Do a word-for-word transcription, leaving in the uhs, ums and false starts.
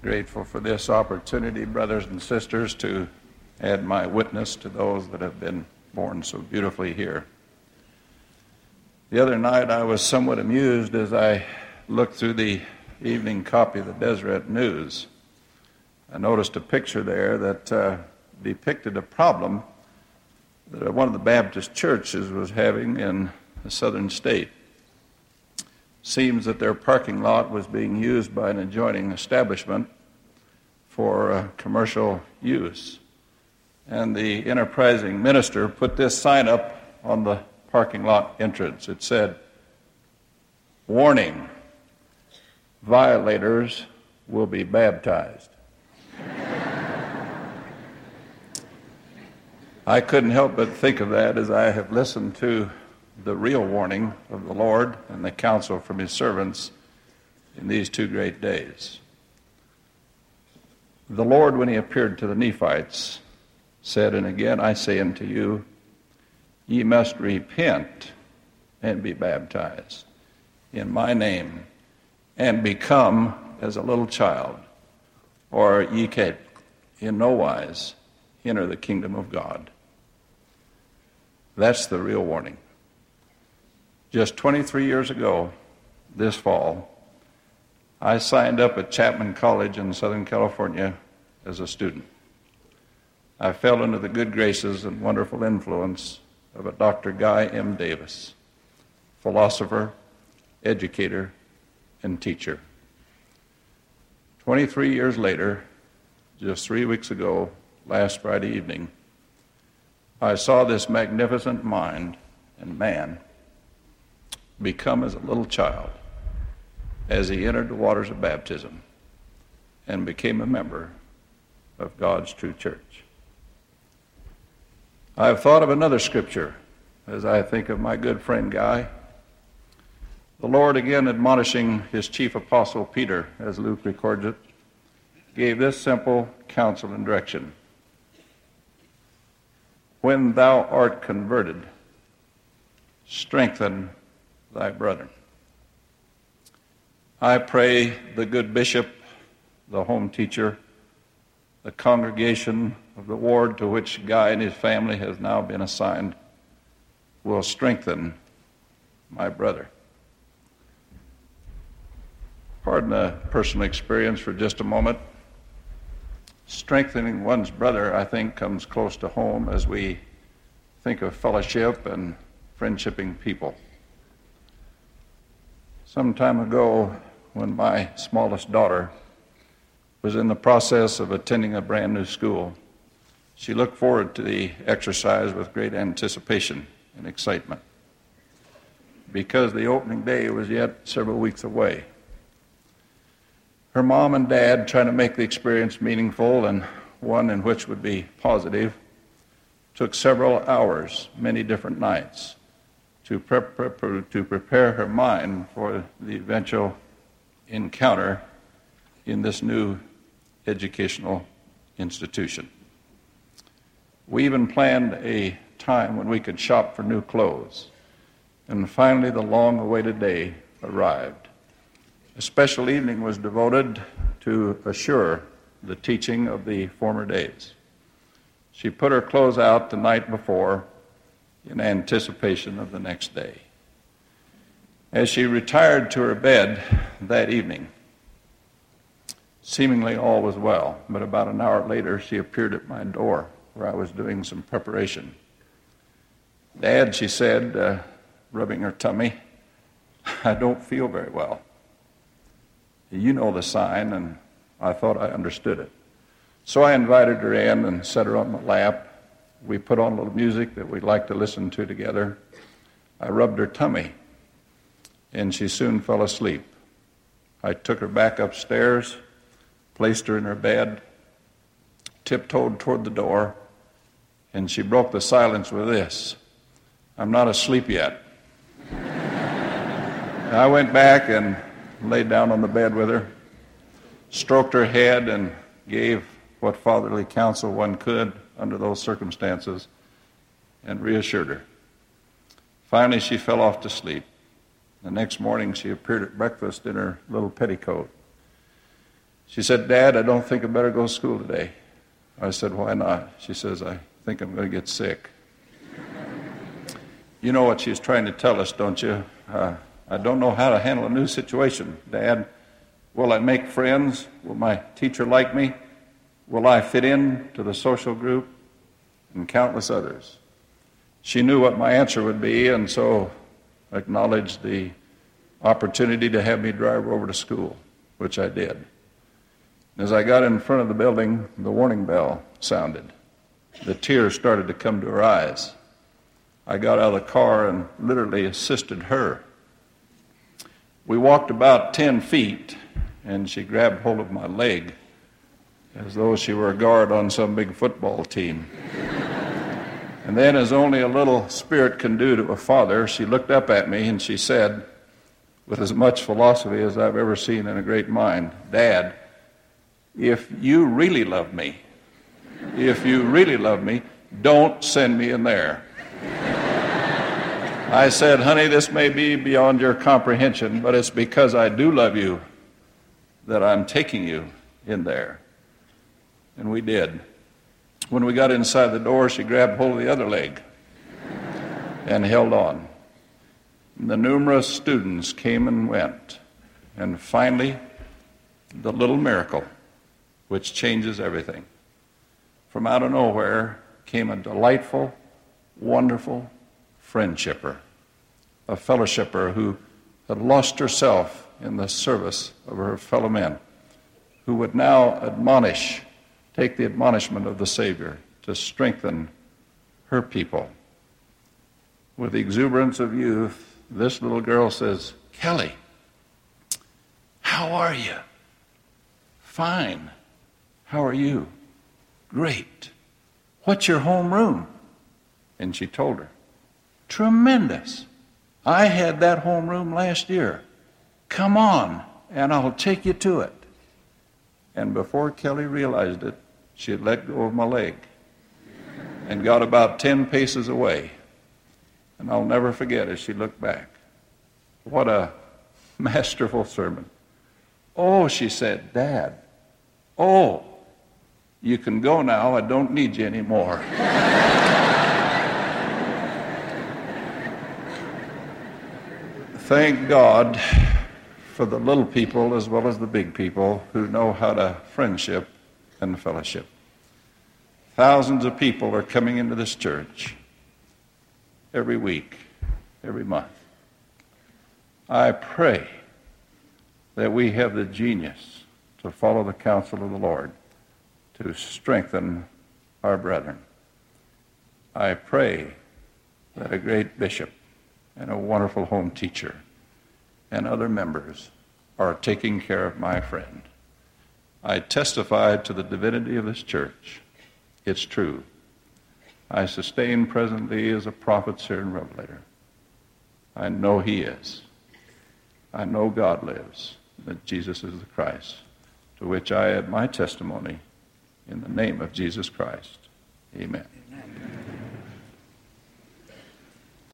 Grateful for this opportunity, brothers and sisters, to add my witness to those that have been born so beautifully here. The other night I was somewhat amused as I looked through the evening copy of the Deseret News. I noticed a picture there that uh, depicted a problem that one of the Baptist churches was having in a southern state. Seems that their parking lot was being used by an adjoining establishment for uh, commercial use. And the enterprising minister put this sign up on the parking lot entrance. It said, "Warning, violators will be baptized." I couldn't help but think of that as I have listened to the real warning of the Lord and the counsel from his servants in these two great days. The Lord, when he appeared to the Nephites, said, "And again I say unto you, ye must repent and be baptized in my name, and become as a little child, or ye can in no wise enter the kingdom of God." That's the real warning. Just twenty-three years ago, this fall, I signed up at Chapman College in Southern California as a student. I fell into the good graces and wonderful influence of a Doctor Guy M. Davis, philosopher, educator, and teacher. twenty-three years later, just three weeks ago, last Friday evening, I saw this magnificent mind and man become as a little child as he entered the waters of baptism and became a member of God's true church. I have thought of another scripture as I think of my good friend Guy. The Lord, again admonishing his chief apostle Peter, as Luke records it, gave this simple counsel and direction: "When thou art converted, strengthen thy brethren." I pray the good bishop, the home teacher, the congregation of the ward to which Guy and his family has now been assigned will strengthen my brother. Pardon a personal experience for just a moment. Strengthening one's brother, I think, comes close to home as we think of fellowship and friendshipping people. Some time ago, when my smallest daughter was in the process of attending a brand new school, she looked forward to the exercise with great anticipation and excitement, because the opening day was yet several weeks away. Her mom and dad, trying to make the experience meaningful and one in which would be positive, took several hours, many different nights, to, prep, prep, to prepare her mind for the eventual encounter in this new educational institution. We even planned a time when we could shop for new clothes, and finally the long-awaited day arrived. A special evening was devoted to assure the teaching of the former days. She put her clothes out the night before in anticipation of the next day. As she retired to her bed that evening, seemingly all was well, but about an hour later she appeared at my door where I was doing some preparation. "Dad," she said, uh, rubbing her tummy, "I don't feel very well." You know the sign, and I thought I understood it. So I invited her in and set her on my lap. We put on a little music that we'd like to listen to together. I rubbed her tummy, and she soon fell asleep. I took her back upstairs, placed her in her bed, tiptoed toward the door, and she broke the silence with this: "I'm not asleep yet." I went back and laid down on the bed with her, stroked her head, and gave what fatherly counsel one could under those circumstances, and reassured her. Finally, she fell off to sleep. The next morning, she appeared at breakfast in her little petticoat. She said, "Dad, I don't think I better go to school today." I said, "Why not?" She says, "I think I'm going to get sick." You know what she's trying to tell us, don't you? Uh, I don't know how to handle a new situation. Dad, will I make friends? Will my teacher like me? Will I fit in to the social group? And countless others. She knew what my answer would be, and so acknowledged the opportunity to have me drive her over to school, which I did. As I got in front of the building, the warning bell sounded. The tears started to come to her eyes. I got out of the car and literally assisted her. We walked about ten feet, and she grabbed hold of my leg as though she were a guard on some big football team. And then, as only a little spirit can do to a father, she looked up at me and she said, with as much philosophy as I've ever seen in a great mind, "Dad, if you really love me, if you really love me, don't send me in there." I said, "Honey, this may be beyond your comprehension, but it's because I do love you that I'm taking you in there." And we did. When we got inside the door, she grabbed hold of the other leg and held on. And the numerous students came and went. And finally, the little miracle, which changes everything. From out of nowhere came a delightful, wonderful friendshipper, a fellowshipper who had lost herself in the service of her fellow men, who would now admonish take the admonishment of the Savior to strengthen her people. With the exuberance of youth, this little girl says, "Kelly, how are you?" "Fine. How are you?" "Great. What's your homeroom?" And she told her. "Tremendous. I had that homeroom last year. Come on, and I'll take you to it." And before Kelly realized it, she had let go of my leg and got about ten paces away. And I'll never forget as she looked back. What a masterful sermon. "Oh," she said, "Dad, oh, you can go now. I don't need you anymore." Thank God for the little people as well as the big people who know how to friendship and fellowship. Thousands of people are coming into this church every week, every month. I pray that we have the genius to follow the counsel of the Lord to strengthen our brethren. I pray that a great bishop and a wonderful home teacher and other members are taking care of my friend. I testify to the divinity of this church. It's true. I sustain presently as a prophet, seer, and revelator. I know he is. I know God lives, that Jesus is the Christ, to which I add my testimony in the name of Jesus Christ. Amen. Amen.